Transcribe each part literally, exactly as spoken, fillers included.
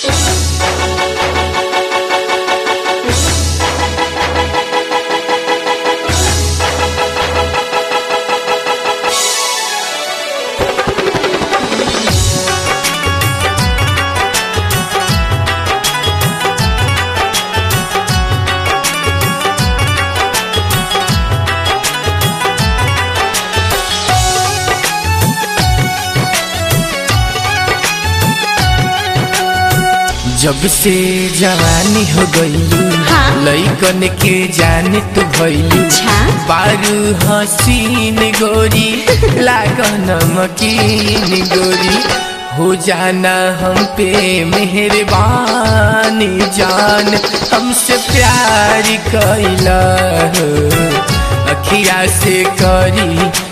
जब से जवानी हो गईलू हाँ? लइकन के जाने तू भइलू अच्छा? बारू हसीन गोरी लागन मकीन गोरी हो जाना हम पे मेहरबानी जान हमसे प्यार कैला हो अखिया से करी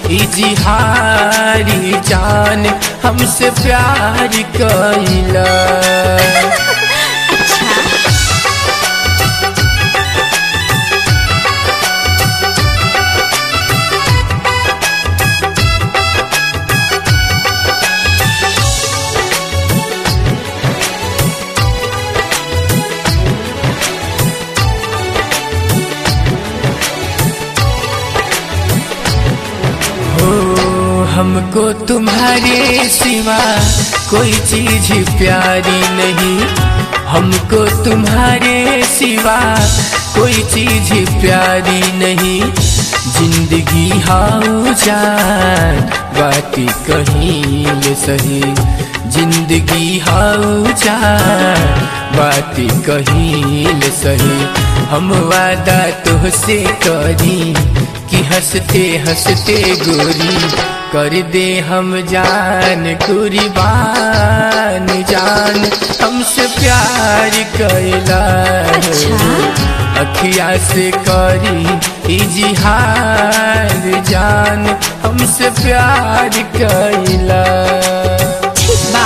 इजहारी जान हमसे प्यार कैला। हमको तुम्हारे सिवा कोई चीज प्यारी नहीं, हमको तुम्हारे सिवा कोई चीज प्यारी नहीं। जिंदगी हाउ जान बाती कहीं सही, जिंदगी हाउ जान बाती कहीं सही। हम वादा तुझसे करी कि हंसते हंसते गोरी कर दे हम जान कुर्बान जान हमसे प्यार कैला। अच्छा? अखिया से करी इजहार जान हमसे प्यार कैला। ठीक बा।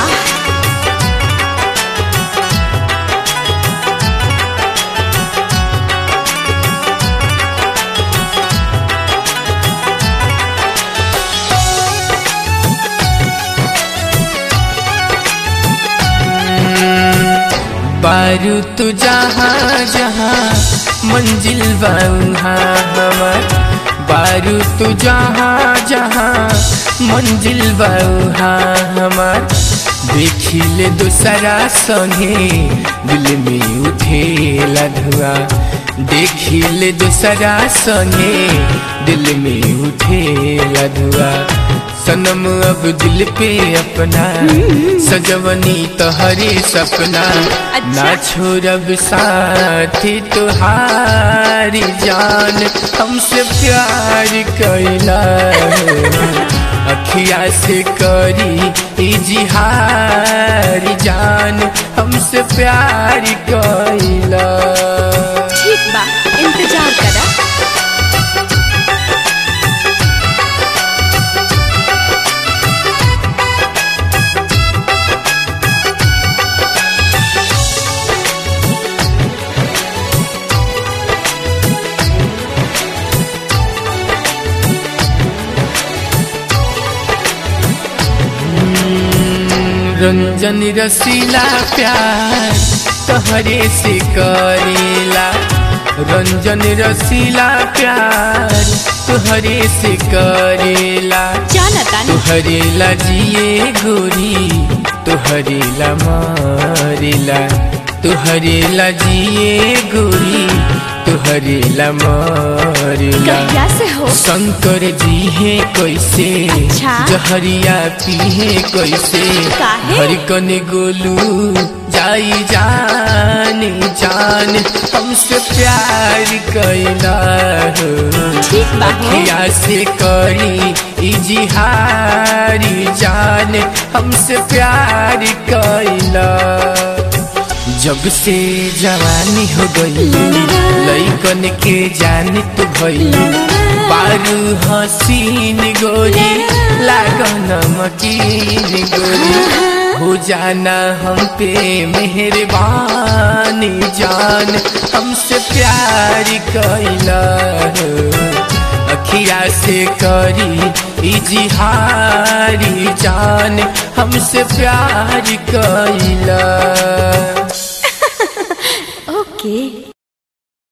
बारू तू जहाँ जहाँ मंजिल वहाँ हमार, बारू तू जहाँ जहाँ मंजिल वहाँ हमार। देखिले दूसरा संगे दिल में उठेला धुआं, देखिले दूसरा संगे दिल में उठेला धुआं। सनम अब दिल पे अपना सजवनी तोहरे सपना। अच्छा? ना छोड़ब साथी तुहारी जान हमसे प्यार कैला। अखिया से करी इजहार जान हमसे प्यार कैला। ठीक बा, इंतजार करा। रंजन रसीला प्यार तोहरे से करेला, रंजन रसीला प्यार तोहरे से करेला। तोहरे ला जिए गोरी तोहरे ला मारेला, तोहरे ला जिए गोरी तोहरे ला मारेला। शंकर जी है कैसे अच्छा? जहरिया पीहे कैसे हर कन गोलू जाई जान जान हमसे प्यार कैला। अखिया से करी इजहारी जान हमसे प्यार कैला। जब से जवानी हो गई लइकन के जाने तू भइलू, बारू हसीन गोरी लागन मकीन गोरी हो जाना हम पे मेहरबानी जान हमसे प्यार कैला। अखिया से करी इजहारी जान हमसे प्यार कैला। के